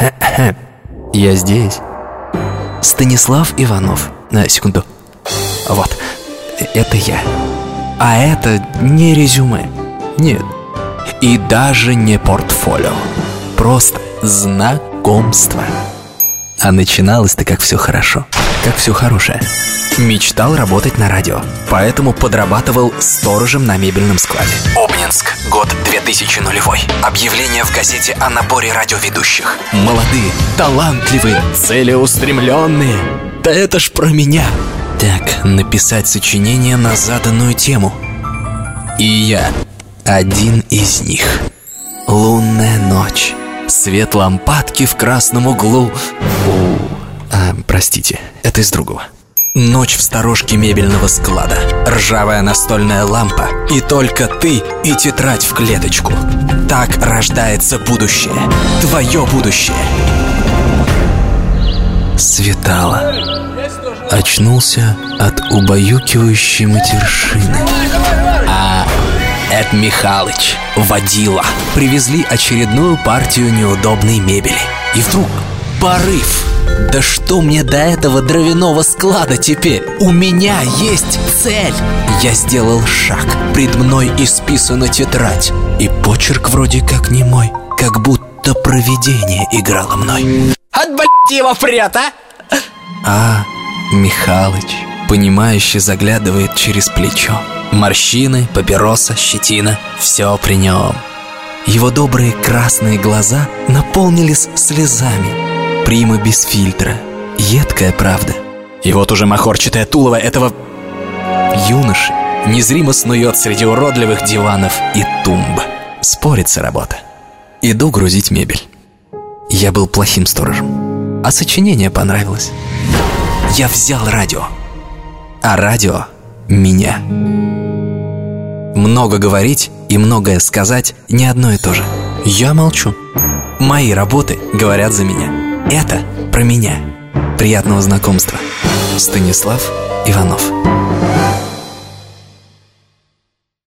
Я здесь. Станислав Иванов. Секунду. Вот, это я. А это не резюме. Нет. И даже не портфолио. Просто знакомство. А начиналось-то как все хорошо. Как все хорошее. Мечтал работать на радио, поэтому подрабатывал сторожем на мебельном складе. Обнинск, год 2000. Объявление в газете о наборе радиоведущих. Молодые, талантливые, целеустремленные. Да это ж про меня. Так, написать сочинение на заданную тему. И я один из них. Лунная ночь. Свет лампадки в красном углу. Простите, это из другого. Ночь в сторожке мебельного склада. Ржавая настольная лампа. И только ты и тетрадь в клеточку. Так рождается будущее. Твое будущее. Светало. Очнулся от убаюкивающей матершины. Это Михалыч, водила. Привезли очередную партию неудобной мебели. И вдруг порыв. Да что мне до этого дровяного склада теперь? У меня есть цель. Я сделал шаг. Пред мной исписана тетрадь. И почерк вроде как не мой. Как будто провидение играло мной. Отб***ь его прет, а? Михалыч, понимающе заглядывает через плечо. Морщины, папироса, щетина. Все при нем. Его добрые красные глаза наполнились слезами. Прима без фильтра. Едкая правда. И вот уже махорчатое тулово этого юноши незримо снует среди уродливых диванов и тумб. Спорится работа. Иду грузить мебель. Я был плохим сторожем, а сочинение понравилось. Я взял радио, а радио меня. Много говорить и многое сказать не одно и то же. Я молчу. Мои работы говорят за меня. Это про меня. Приятного знакомства. Станислав Иванов.